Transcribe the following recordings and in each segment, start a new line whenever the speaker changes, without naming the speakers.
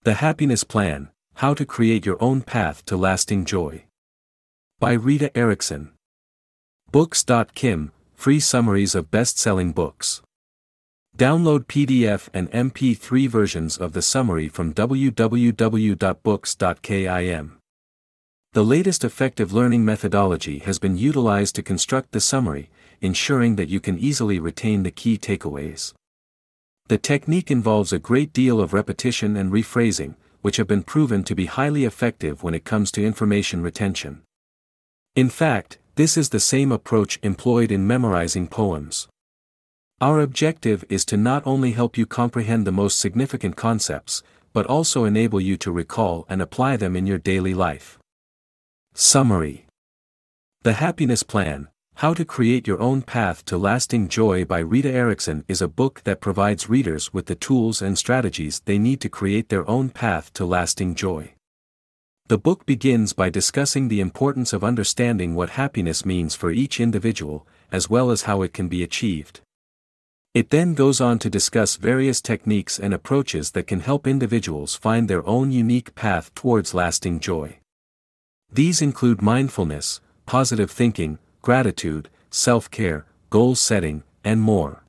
The Happiness Plan: How to Create Your Own Path to Lasting Joy. By Rita Erickson. Books.kim, free summaries of best-selling books. Download PDF and MP3 versions of the summary from www.books.kim. The latest effective learning methodology has been utilized to construct the summary, ensuring that you can easily retain the key takeaways. The technique involves a great deal of repetition and rephrasing, which have been proven to be highly effective when it comes to information retention. In fact, this is the same approach employed in memorizing poems. Our objective is to not only help you comprehend the most significant concepts, but also enable you to recall and apply them in your daily life. Summary: The Happiness Plan: How to Create Your Own Path to Lasting Joy by Rita Erickson is a book that provides readers with the tools and strategies they need to create their own path to lasting joy. The book begins by discussing the importance of understanding what happiness means for each individual, as well as how it can be achieved. It then goes on to discuss various techniques and approaches that can help individuals find their own unique path towards lasting joy. These include mindfulness, positive thinking, gratitude, self-care, goal setting, and more.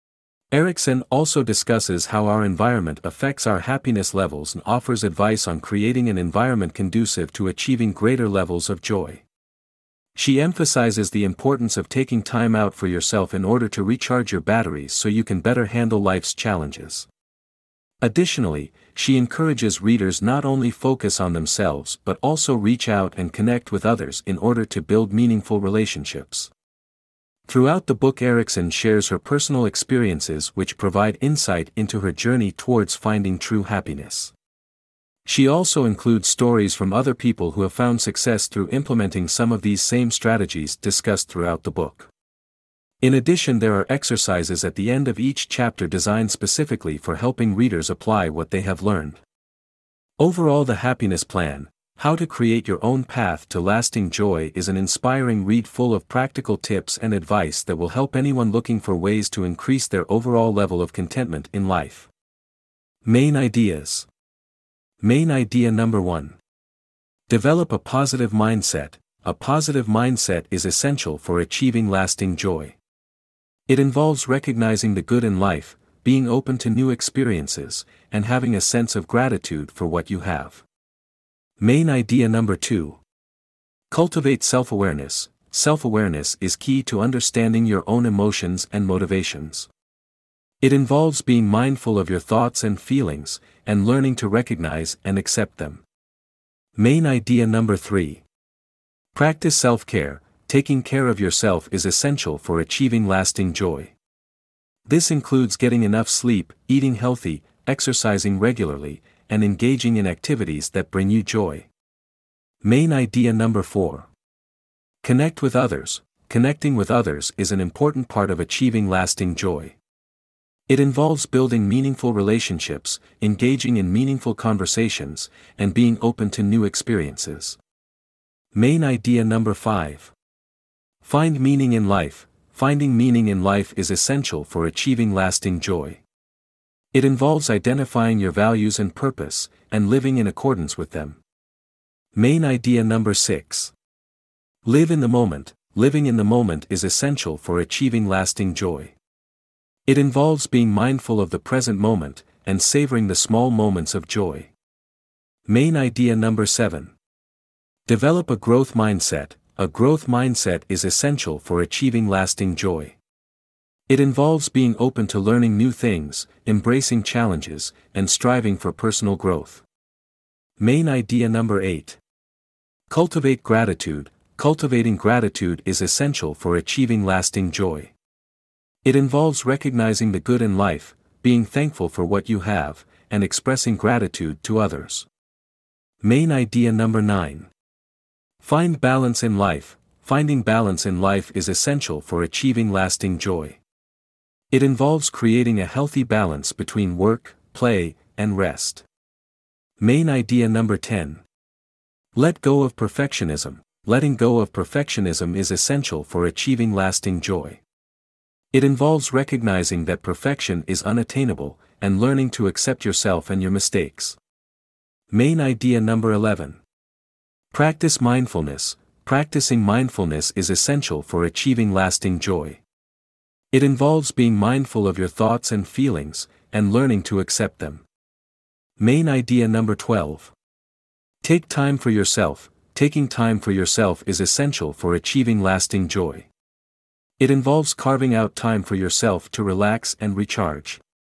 Erickson also discusses how our environment affects our happiness levels and offers advice on creating an environment conducive to achieving greater levels of joy. She emphasizes the importance of taking time out for yourself in order to recharge your batteries so you can better handle life's challenges. Additionally, she encourages readers not only focus on themselves but also reach out and connect with others in order to build meaningful relationships. Throughout the book, Erickson shares her personal experiences which provide insight into her journey towards finding true happiness. She also includes stories from other people who have found success through implementing some of these same strategies discussed throughout the book. In addition, there are exercises at the end of each chapter designed specifically for helping readers apply what they have learned. Overall, The Happiness Plan: How to Create Your Own Path to Lasting Joy is an inspiring read full of practical tips and advice that will help anyone looking for ways to increase their overall level of contentment in life. Main ideas. Main idea number 1. Develop a positive mindset. A positive mindset is essential for achieving lasting joy. It involves recognizing the good in life, being open to new experiences, and having a sense of gratitude for what you have. Main idea number 2. Cultivate self-awareness. Self-awareness is key to understanding your own emotions and motivations. It involves being mindful of your thoughts and feelings, and learning to recognize and accept them. Main idea number 3. Practice self-care. Taking care of yourself is essential for achieving lasting joy. This includes getting enough sleep, eating healthy, exercising regularly, and engaging in activities that bring you joy. Main idea number 4. Connect with others. Connecting with others is an important part of achieving lasting joy. It involves building meaningful relationships, engaging in meaningful conversations, and being open to new experiences. Main idea number 5. Find meaning in life. Finding meaning in life is essential for achieving lasting joy. It involves identifying your values and purpose, and living in accordance with them. Main idea number 6. Live in the moment. Living in the moment is essential for achieving lasting joy. It involves being mindful of the present moment, and savoring the small moments of joy. Main idea number 7. Develop a growth mindset. A growth mindset is essential for achieving lasting joy. It involves being open to learning new things, embracing challenges, and striving for personal growth. Main idea number 8. Cultivate gratitude. Cultivating gratitude is essential for achieving lasting joy. It involves recognizing the good in life, being thankful for what you have, and expressing gratitude to others. Main idea number 9. Find balance in life. Finding balance in life is essential for achieving lasting joy. It involves creating a healthy balance between work, play, and rest. Main idea number 10. Let go of perfectionism. Letting go of perfectionism is essential for achieving lasting joy. It involves recognizing that perfection is unattainable, and learning to accept yourself and your mistakes. Main idea number 11. Practice mindfulness. Practicing mindfulness is essential for achieving lasting joy. It involves being mindful of your thoughts and feelings, and learning to accept them. Main idea number 12. Take time for yourself. Taking time for yourself is essential for achieving lasting joy. It involves carving out time for yourself to relax and recharge.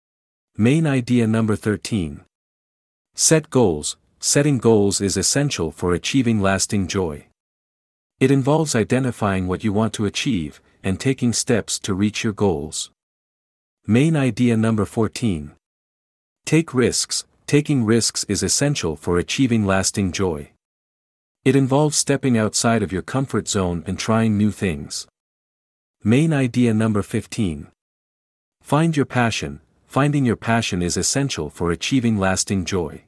Main idea number 13. Set goals. Setting goals is essential for achieving lasting joy. It involves identifying what you want to achieve, and taking steps to reach your goals. Main idea number 14. Take risks. Taking risks is essential for achieving lasting joy. It involves stepping outside of your comfort zone and trying new things. Main idea number 15. Find your passion. Finding your passion is essential for achieving lasting joy.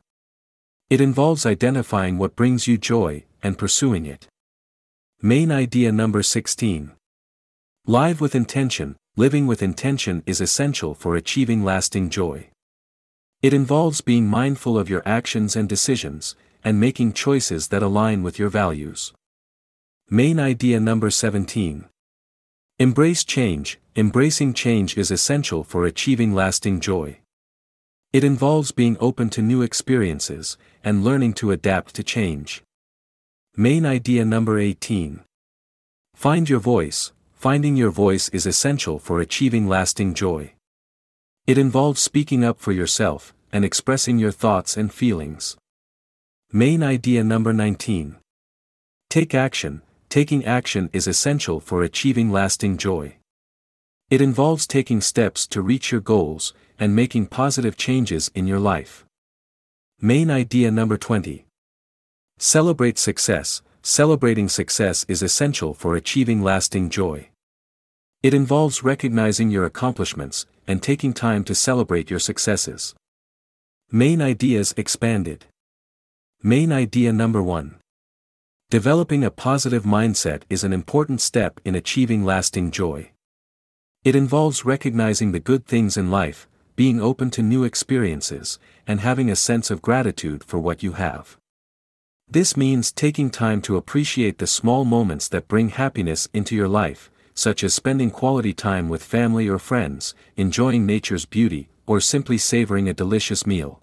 It involves identifying what brings you joy, and pursuing it. Main idea number 16. Live with intention. Living with intention is essential for achieving lasting joy. It involves being mindful of your actions and decisions, and making choices that align with your values. Main idea number 17. Embrace change. Embracing change is essential for achieving lasting joy. It involves being open to new experiences, and learning to adapt to change. Main idea number 18. Find your voice. Finding your voice is essential for achieving lasting joy. It involves speaking up for yourself, and expressing your thoughts and feelings. Main idea number 19. Take action. Taking action is essential for achieving lasting joy. It involves taking steps to reach your goals, and making positive changes in your life. Main idea number 20. Celebrate success. Celebrating success is essential for achieving lasting joy. It involves recognizing your accomplishments, and taking time to celebrate your successes. Main ideas expanded. Main idea number 1. Developing a positive mindset is an important step in achieving lasting joy. It involves recognizing the good things in life, being open to new experiences, and having a sense of gratitude for what you have. This means taking time to appreciate the small moments that bring happiness into your life, such as spending quality time with family or friends, enjoying nature's beauty, or simply savoring a delicious meal.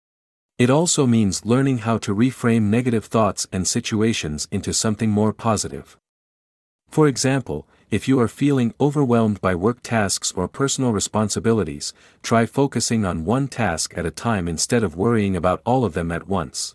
It also means learning how to reframe negative thoughts and situations into something more positive. For example, if you are feeling overwhelmed by work tasks or personal responsibilities, try focusing on one task at a time instead of worrying about all of them at once.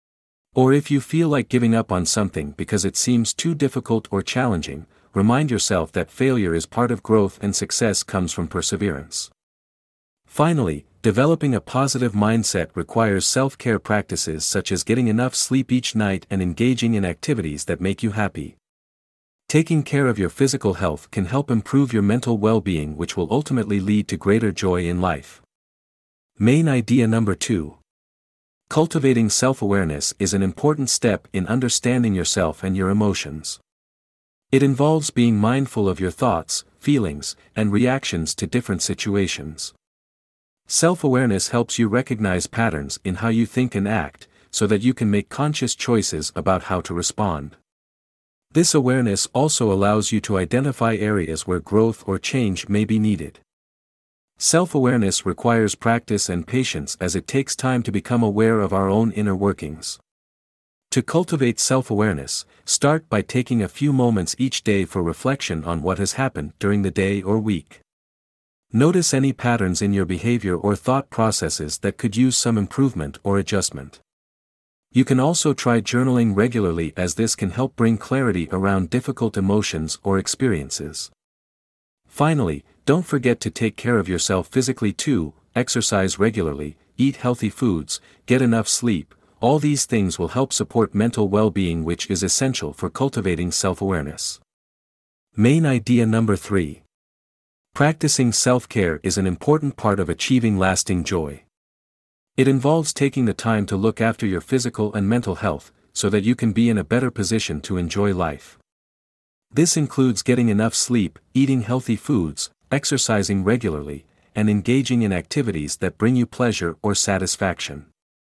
Or if you feel like giving up on something because it seems too difficult or challenging, remind yourself that failure is part of growth and success comes from perseverance. Finally, developing a positive mindset requires self-care practices such as getting enough sleep each night and engaging in activities that make you happy. Taking care of your physical health can help improve your mental well-being, which will ultimately lead to greater joy in life. Main idea number 2. Cultivating self-awareness is an important step in understanding yourself and your emotions. It involves being mindful of your thoughts, feelings, and reactions to different situations. Self-awareness helps you recognize patterns in how you think and act, so that you can make conscious choices about how to respond. This awareness also allows you to identify areas where growth or change may be needed. Self-awareness requires practice and patience as it takes time to become aware of our own inner workings. To cultivate self-awareness, start by taking a few moments each day for reflection on what has happened during the day or week. Notice any patterns in your behavior or thought processes that could use some improvement or adjustment. You can also try journaling regularly, as this can help bring clarity around difficult emotions or experiences. Finally, don't forget to take care of yourself physically too. Exercise regularly, eat healthy foods, get enough sleep. All these things will help support mental well-being, which is essential for cultivating self-awareness. Main idea number 3. Practicing self-care is an important part of achieving lasting joy. It involves taking the time to look after your physical and mental health, so that you can be in a better position to enjoy life. This includes getting enough sleep, eating healthy foods, exercising regularly, and engaging in activities that bring you pleasure or satisfaction.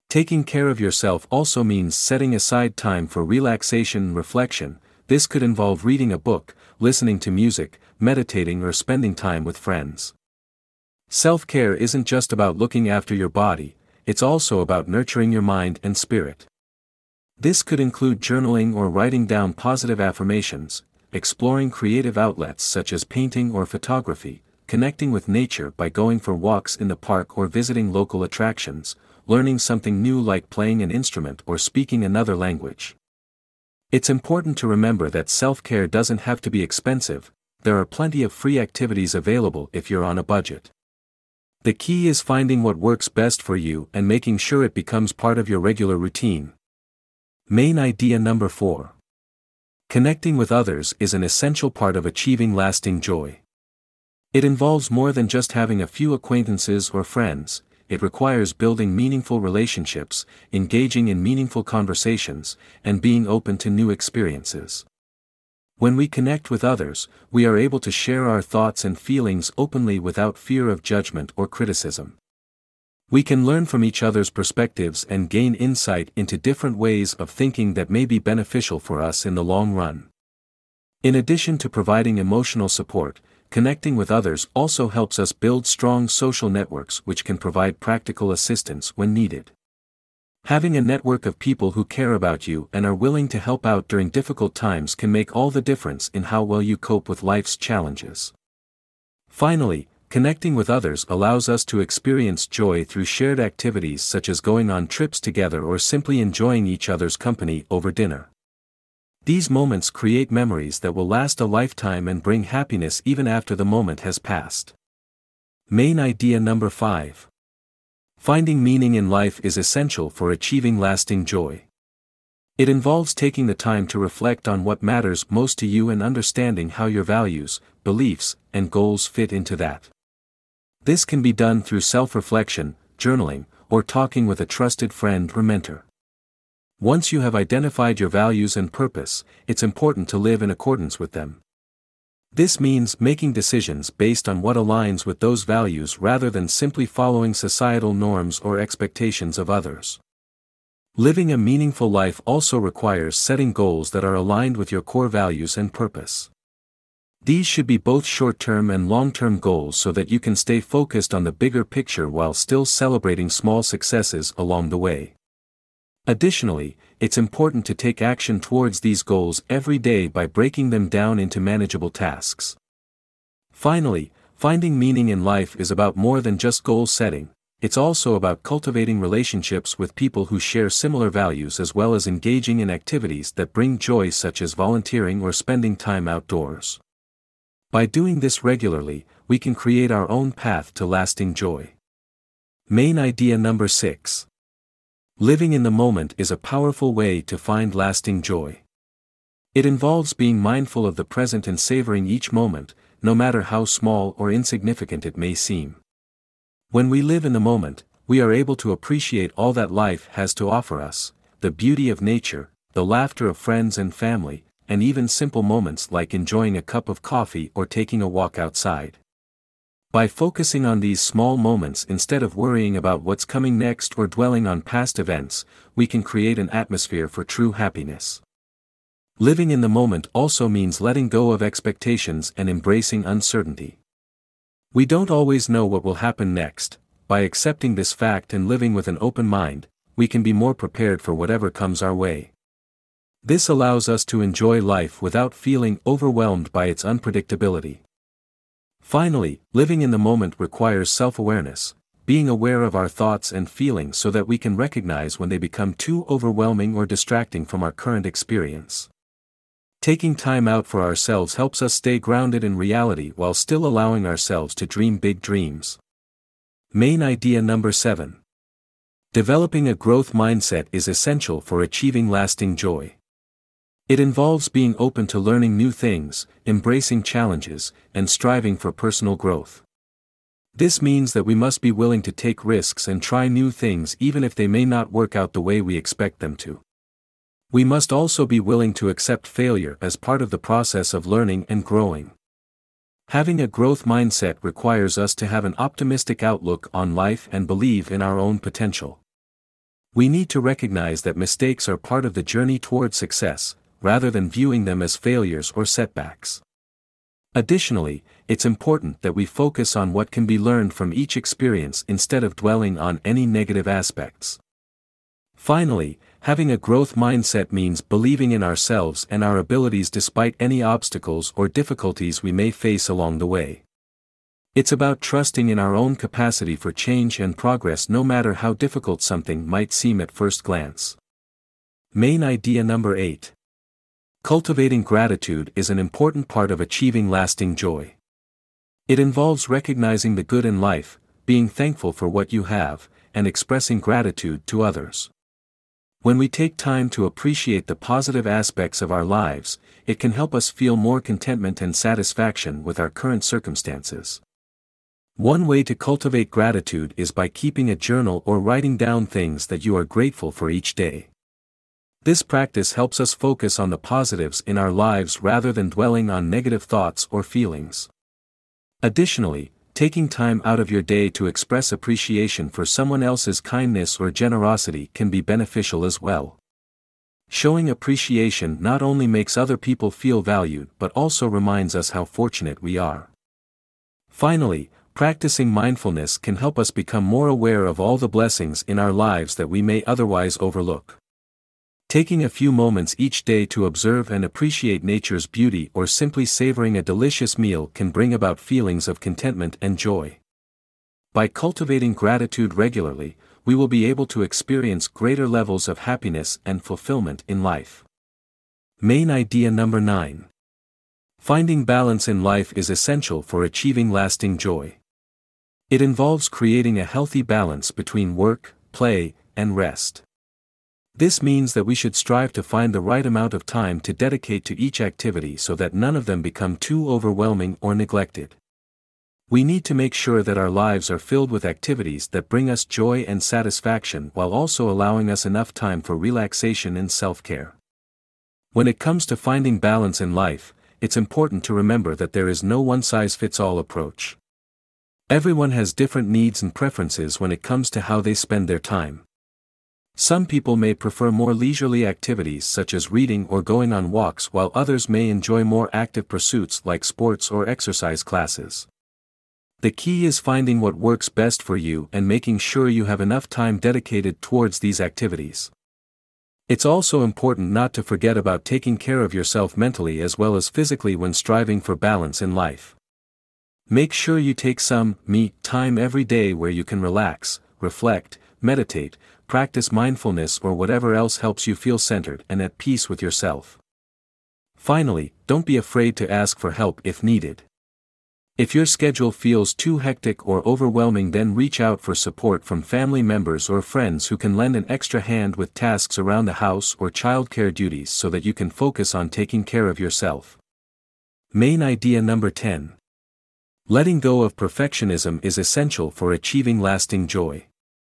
Taking care of yourself also means setting aside time for relaxation and reflection. This could involve reading a book, listening to music, meditating, or spending time with friends. Self-care isn't just about looking after your body, it's also about nurturing your mind and spirit. This could include journaling or writing down positive affirmations, exploring creative outlets such as painting or photography, connecting with nature by going for walks in the park or visiting local attractions, learning something new like playing an instrument or speaking another language. It's important to remember that self-care doesn't have to be expensive. There are plenty of free activities available if you're on a budget. The key is finding what works best for you and making sure it becomes part of your regular routine. Main idea number 4. Connecting with others is an essential part of achieving lasting joy. It involves more than just having a few acquaintances or friends. It requires building meaningful relationships, engaging in meaningful conversations, and being open to new experiences. When we connect with others, we are able to share our thoughts and feelings openly without fear of judgment or criticism. We can learn from each other's perspectives and gain insight into different ways of thinking that may be beneficial for us in the long run. In addition to providing emotional support, connecting with others also helps us build strong social networks which can provide practical assistance when needed. Having a network of people who care about you and are willing to help out during difficult times can make all the difference in how well you cope with life's challenges. Finally, connecting with others allows us to experience joy through shared activities such as going on trips together or simply enjoying each other's company over dinner. These moments create memories that will last a lifetime and bring happiness even after the moment has passed. Main idea number 5. Finding meaning in life is essential for achieving lasting joy. It involves taking the time to reflect on what matters most to you and understanding how your values, beliefs, and goals fit into that. This can be done through self-reflection, journaling, or talking with a trusted friend or mentor. Once you have identified your values and purpose, it's important to live in accordance with them. This means making decisions based on what aligns with those values rather than simply following societal norms or expectations of others. Living a meaningful life also requires setting goals that are aligned with your core values and purpose. These should be both short-term and long-term goals so that you can stay focused on the bigger picture while still celebrating small successes along the way. Additionally, it's important to take action towards these goals every day by breaking them down into manageable tasks. Finally, finding meaning in life is about more than just goal setting. It's also about cultivating relationships with people who share similar values as well as engaging in activities that bring joy such as volunteering or spending time outdoors. By doing this regularly, we can create our own path to lasting joy. Main idea number 6. Living in the moment is a powerful way to find lasting joy. It involves being mindful of the present and savoring each moment, no matter how small or insignificant it may seem. When we live in the moment, we are able to appreciate all that life has to offer us, the beauty of nature, the laughter of friends and family, and even simple moments like enjoying a cup of coffee or taking a walk outside. By focusing on these small moments instead of worrying about what's coming next or dwelling on past events, we can create an atmosphere for true happiness. Living in the moment also means letting go of expectations and embracing uncertainty. We don't always know what will happen next. By accepting this fact and living with an open mind, we can be more prepared for whatever comes our way. This allows us to enjoy life without feeling overwhelmed by its unpredictability. Finally, living in the moment requires self-awareness, being aware of our thoughts and feelings so that we can recognize when they become too overwhelming or distracting from our current experience. Taking time out for ourselves helps us stay grounded in reality while still allowing ourselves to dream big dreams. Main idea number 7. Developing a growth mindset is essential for achieving lasting joy. It involves being open to learning new things, embracing challenges, and striving for personal growth. This means that we must be willing to take risks and try new things even if they may not work out the way we expect them to. We must also be willing to accept failure as part of the process of learning and growing. Having a growth mindset requires us to have an optimistic outlook on life and believe in our own potential. We need to recognize that mistakes are part of the journey toward success, rather than viewing them as failures or setbacks. Additionally, it's important that we focus on what can be learned from each experience instead of dwelling on any negative aspects. Finally, having a growth mindset means believing in ourselves and our abilities despite any obstacles or difficulties we may face along the way. It's about trusting in our own capacity for change and progress no matter how difficult something might seem at first glance. Main idea number 8. Cultivating gratitude is an important part of achieving lasting joy. It involves recognizing the good in life, being thankful for what you have, and expressing gratitude to others. When we take time to appreciate the positive aspects of our lives, it can help us feel more contentment and satisfaction with our current circumstances. One way to cultivate gratitude is by keeping a journal or writing down things that you are grateful for each day. This practice helps us focus on the positives in our lives rather than dwelling on negative thoughts or feelings. Additionally, taking time out of your day to express appreciation for someone else's kindness or generosity can be beneficial as well. Showing appreciation not only makes other people feel valued but also reminds us how fortunate we are. Finally, practicing mindfulness can help us become more aware of all the blessings in our lives that we may otherwise overlook. Taking a few moments each day to observe and appreciate nature's beauty or simply savoring a delicious meal can bring about feelings of contentment and joy. By cultivating gratitude regularly, we will be able to experience greater levels of happiness and fulfillment in life. Main idea number 9. Finding balance in life is essential for achieving lasting joy. It involves creating a healthy balance between work, play, and rest. This means that we should strive to find the right amount of time to dedicate to each activity so that none of them become too overwhelming or neglected. We need to make sure that our lives are filled with activities that bring us joy and satisfaction while also allowing us enough time for relaxation and self-care. When it comes to finding balance in life, it's important to remember that there is no one-size-fits-all approach. Everyone has different needs and preferences when it comes to how they spend their time. Some people may prefer more leisurely activities such as reading or going on walks, while others may enjoy more active pursuits like sports or exercise classes. The key is finding what works best for you and making sure you have enough time dedicated towards these activities. It's also important not to forget about taking care of yourself mentally as well as physically when striving for balance in life. Make sure you take some me time every day where you can relax, reflect, meditate, practice mindfulness or whatever else helps you feel centered and at peace with yourself. Finally, don't be afraid to ask for help if needed. If your schedule feels too hectic or overwhelming, then reach out for support from family members or friends who can lend an extra hand with tasks around the house or childcare duties so that you can focus on taking care of yourself. Main idea number 10. Letting go of perfectionism is essential for achieving lasting joy.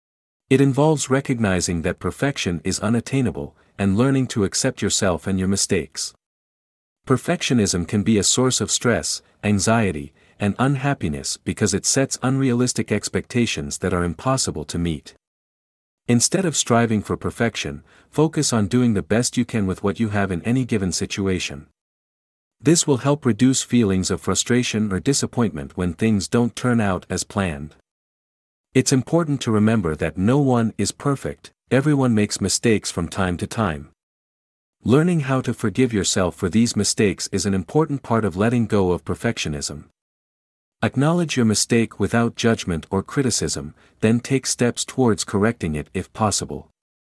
It involves recognizing that perfection is unattainable, and learning to accept yourself and your mistakes. Perfectionism can be a source of stress, anxiety, and unhappiness because it sets unrealistic expectations that are impossible to meet. Instead of striving for perfection, focus on doing the best you can with what you have in any given situation. This will help reduce feelings of frustration or disappointment when things don't turn out as planned. It's important to remember that no one is perfect, everyone makes mistakes from time to time. Learning how to forgive yourself for these mistakes is an important part of letting go of perfectionism. Acknowledge your mistake without judgment or criticism, then take steps towards correcting it if possible.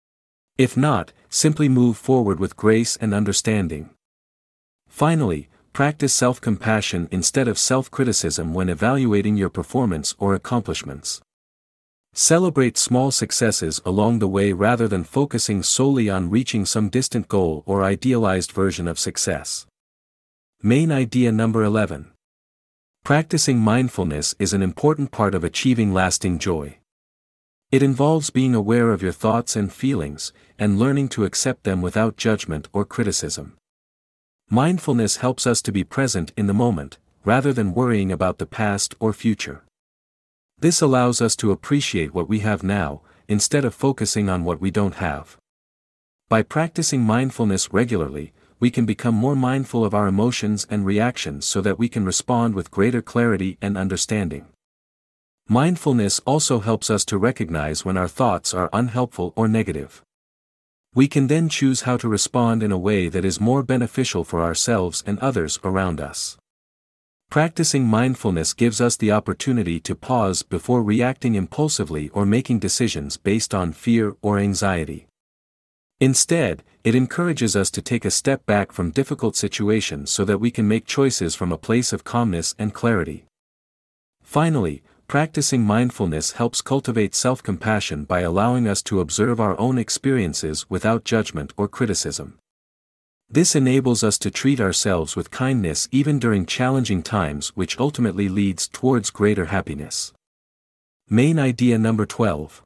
If not, simply move forward with grace and understanding. Finally, practice self-compassion instead of self-criticism when evaluating your performance or accomplishments. Celebrate small successes along the way rather than focusing solely on reaching some distant goal or idealized version of success. Main idea number 11. Practicing mindfulness is an important part of achieving lasting joy. It involves being aware of your thoughts and feelings, and learning to accept them without judgment or criticism. Mindfulness helps us to be present in the moment, rather than worrying about the past or future. This allows us to appreciate what we have now, instead of focusing on what we don't have. By practicing mindfulness regularly, we can become more mindful of our emotions and reactions so that we can respond with greater clarity and understanding. Mindfulness also helps us to recognize when our thoughts are unhelpful or negative. We can then choose how to respond in a way that is more beneficial for ourselves and others around us. Practicing mindfulness gives us the opportunity to pause before reacting impulsively or making decisions based on fear or anxiety. Instead, it encourages us to take a step back from difficult situations so that we can make choices from a place of calmness and clarity. Finally, practicing mindfulness helps cultivate self-compassion by allowing us to observe our own experiences without judgment or criticism. This enables us to treat ourselves with kindness even during challenging times, which ultimately leads towards greater happiness. Main idea number 12.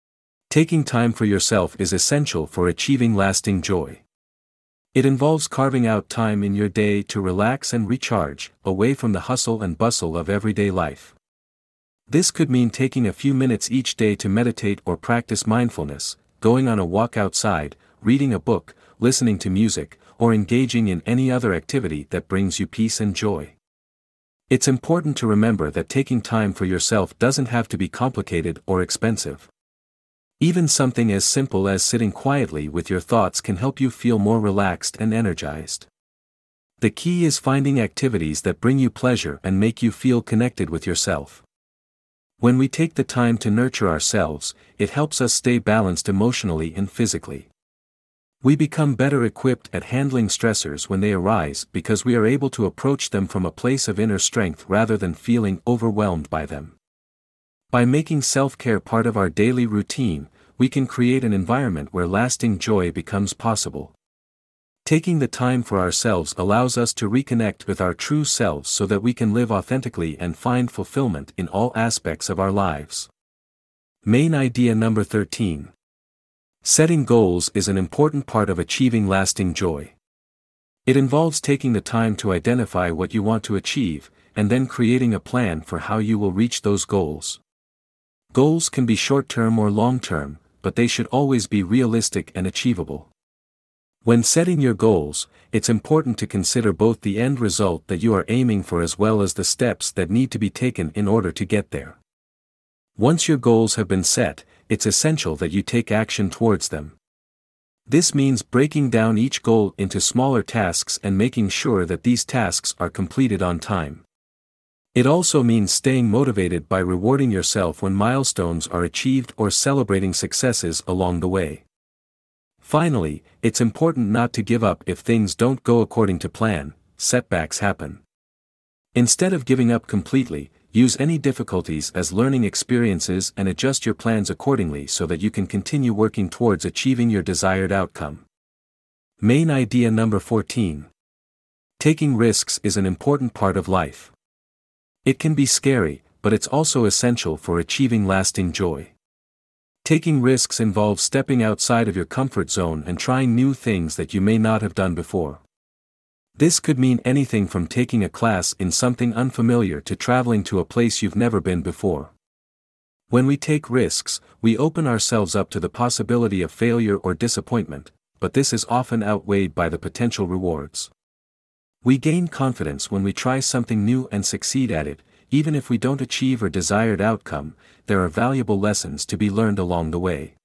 Taking time for yourself is essential for achieving lasting joy. It involves carving out time in your day to relax and recharge, away from the hustle and bustle of everyday life. This could mean taking a few minutes each day to meditate or practice mindfulness, going on a walk outside, reading a book, listening to music, or engaging in any other activity that brings you peace and joy. It's important to remember that taking time for yourself doesn't have to be complicated or expensive. Even something as simple as sitting quietly with your thoughts can help you feel more relaxed and energized. The key is finding activities that bring you pleasure and make you feel connected with yourself. When we take the time to nurture ourselves, it helps us stay balanced emotionally and physically. We become better equipped at handling stressors when they arise because we are able to approach them from a place of inner strength rather than feeling overwhelmed by them. By making self-care part of our daily routine, we can create an environment where lasting joy becomes possible. Taking the time for ourselves allows us to reconnect with our true selves so that we can live authentically and find fulfillment in all aspects of our lives. Main idea number 13. Setting goals is an important part of achieving lasting joy. It involves taking the time to identify what you want to achieve, and then creating a plan for how you will reach those goals. Goals can be short-term or long-term, but they should always be realistic and achievable. When setting your goals, it's important to consider both the end result that you are aiming for as well as the steps that need to be taken in order to get there. Once your goals have been set, it's essential that you take action towards them. This means breaking down each goal into smaller tasks and making sure that these tasks are completed on time. It also means staying motivated by rewarding yourself when milestones are achieved or celebrating successes along the way. Finally, it's important not to give up if things don't go according to plan. Setbacks happen. Instead of giving up completely, use any difficulties as learning experiences and adjust your plans accordingly so that you can continue working towards achieving your desired outcome. Main idea number 14. Taking risks is an important part of life. It can be scary, but it's also essential for achieving lasting joy. Taking risks involves stepping outside of your comfort zone and trying new things that you may not have done before. This could mean anything from taking a class in something unfamiliar to traveling to a place you've never been before. When we take risks, we open ourselves up to the possibility of failure or disappointment, but this is often outweighed by the potential rewards. We gain confidence when we try something new and succeed at it. Even if we don't achieve our desired outcome, there are valuable lessons to be learned along the way.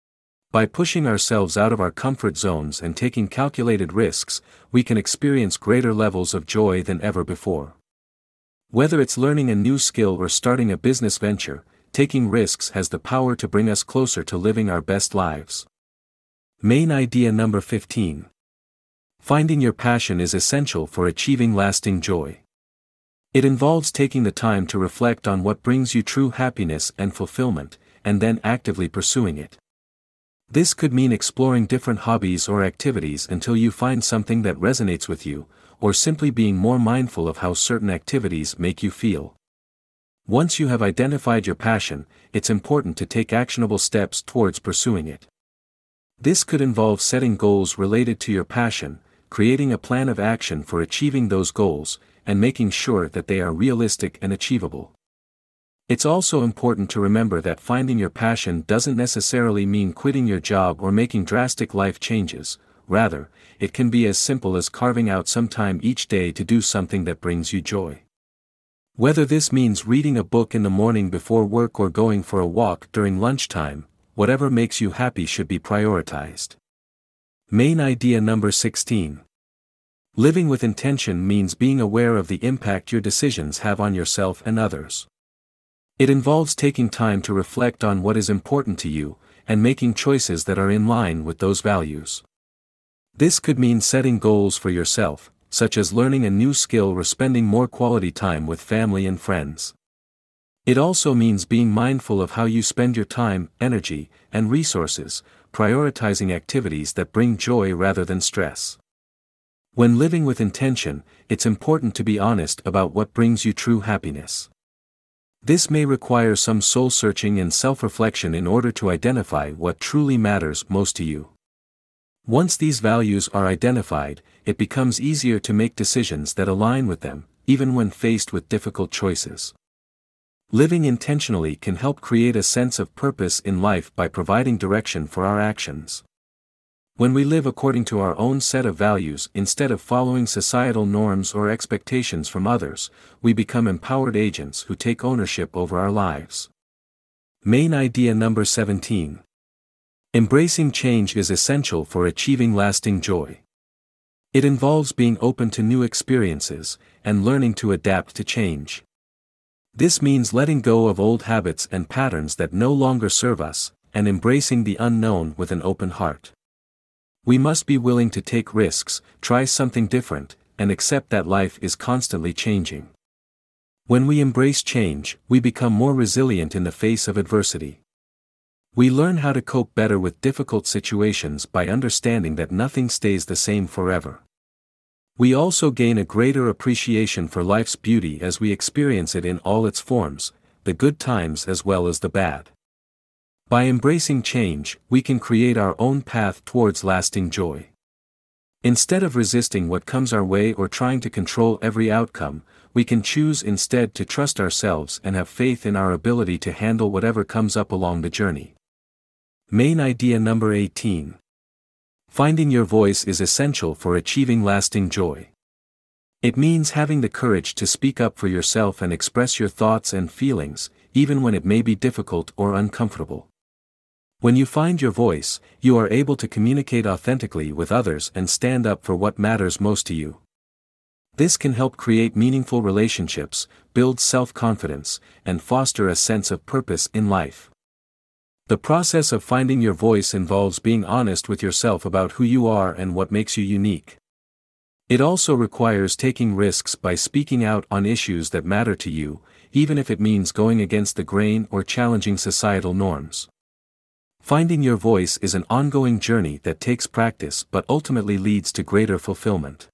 By pushing ourselves out of our comfort zones and taking calculated risks, we can experience greater levels of joy than ever before. Whether it's learning a new skill or starting a business venture, taking risks has the power to bring us closer to living our best lives. Main idea number 15. Finding your passion is essential for achieving lasting joy. It involves taking the time to reflect on what brings you true happiness and fulfillment, and then actively pursuing it. This could mean exploring different hobbies or activities until you find something that resonates with you, or simply being more mindful of how certain activities make you feel. Once you have identified your passion, it's important to take actionable steps towards pursuing it. This could involve setting goals related to your passion, creating a plan of action for achieving those goals, and making sure that they are realistic and achievable. It's also important to remember that finding your passion doesn't necessarily mean quitting your job or making drastic life changes. Rather, it can be as simple as carving out some time each day to do something that brings you joy. Whether this means reading a book in the morning before work or going for a walk during lunchtime, whatever makes you happy should be prioritized. Main idea number 16. Living with intention means being aware of the impact your decisions have on yourself and others. It involves taking time to reflect on what is important to you, and making choices that are in line with those values. This could mean setting goals for yourself, such as learning a new skill or spending more quality time with family and friends. It also means being mindful of how you spend your time, energy, and resources, prioritizing activities that bring joy rather than stress. When living with intention, it's important to be honest about what brings you true happiness. This may require some soul-searching and self-reflection in order to identify what truly matters most to you. Once these values are identified, it becomes easier to make decisions that align with them, even when faced with difficult choices. Living intentionally can help create a sense of purpose in life by providing direction for our actions. When we live according to our own set of values instead of following societal norms or expectations from others, we become empowered agents who take ownership over our lives. Main idea number 17. Embracing change is essential for achieving lasting joy. It involves being open to new experiences, and learning to adapt to change. This means letting go of old habits and patterns that no longer serve us, and embracing the unknown with an open heart. We must be willing to take risks, try something different, and accept that life is constantly changing. When we embrace change, we become more resilient in the face of adversity. We learn how to cope better with difficult situations by understanding that nothing stays the same forever. We also gain a greater appreciation for life's beauty as we experience it in all its forms, the good times as well as the bad. By embracing change, we can create our own path towards lasting joy. Instead of resisting what comes our way or trying to control every outcome, we can choose instead to trust ourselves and have faith in our ability to handle whatever comes up along the journey. Main idea number 18. Finding your voice is essential for achieving lasting joy. It means having the courage to speak up for yourself and express your thoughts and feelings, even when it may be difficult or uncomfortable. When you find your voice, you are able to communicate authentically with others and stand up for what matters most to you. This can help create meaningful relationships, build self-confidence, and foster a sense of purpose in life. The process of finding your voice involves being honest with yourself about who you are and what makes you unique. It also requires taking risks by speaking out on issues that matter to you, even if it means going against the grain or challenging societal norms. Finding your voice is an ongoing journey that takes practice but ultimately leads to greater fulfillment.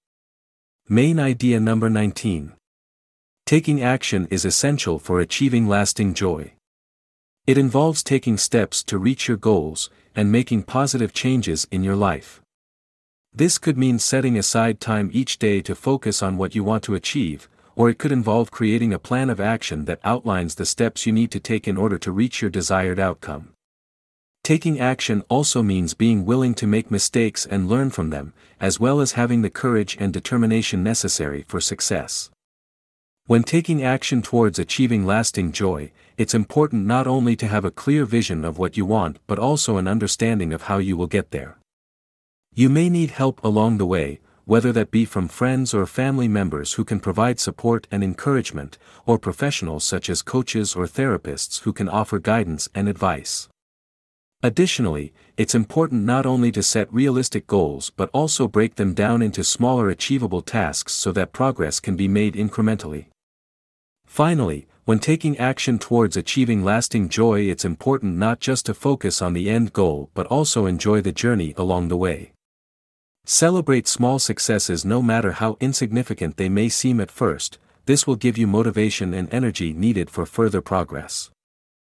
Main idea number 19. Taking action is essential for achieving lasting joy. It involves taking steps to reach your goals, and making positive changes in your life. This could mean setting aside time each day to focus on what you want to achieve, or it could involve creating a plan of action that outlines the steps you need to take in order to reach your desired outcome. Taking action also means being willing to make mistakes and learn from them, as well as having the courage and determination necessary for success. When taking action towards achieving lasting joy, it's important not only to have a clear vision of what you want but also an understanding of how you will get there. You may need help along the way, whether that be from friends or family members who can provide support and encouragement, or professionals such as coaches or therapists who can offer guidance and advice. Additionally, it's important not only to set realistic goals but also break them down into smaller achievable tasks so that progress can be made incrementally. Finally, when taking action towards achieving lasting joy, it's important not just to focus on the end goal but also enjoy the journey along the way. Celebrate small successes no matter how insignificant they may seem at first. This will give you motivation and energy needed for further progress.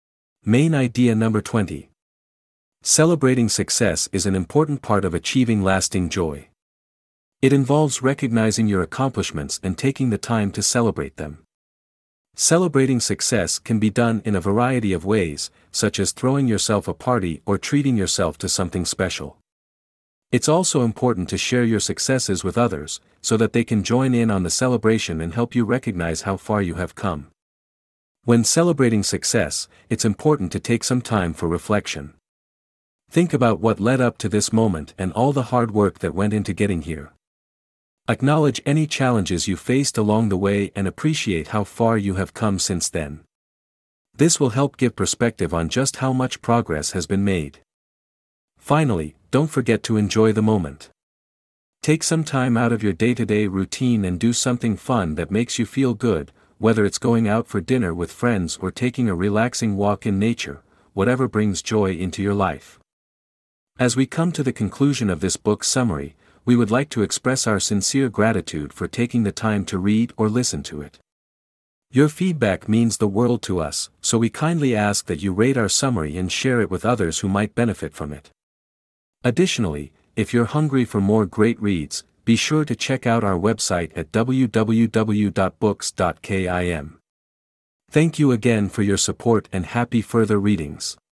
Main idea number 20. Celebrating success is an important part of achieving lasting joy. It involves recognizing your accomplishments and taking the time to celebrate them. Celebrating success can be done in a variety of ways, such as throwing yourself a party or treating yourself to something special. It's also important to share your successes with others, so that they can join in on the celebration and help you recognize how far you have come. When celebrating success, it's important to take some time for reflection. Think about what led up to this moment and all the hard work that went into getting here. Acknowledge any challenges you faced along the way and appreciate how far you have come since then. This will help give perspective on just how much progress has been made. Finally, don't forget to enjoy the moment. Take some time out of your day-to-day routine and do something fun that makes you feel good, whether it's going out for dinner with friends or taking a relaxing walk in nature, whatever brings joy into your life. As we come to the conclusion of this book summary, we would like to express our sincere gratitude for taking the time to read or listen to it. Your feedback means the world to us, so we kindly ask that you rate our summary and share it with others who might benefit from it. Additionally, if you're hungry for more great reads, be sure to check out our website at www.books.kim. Thank you again for your support and happy further readings.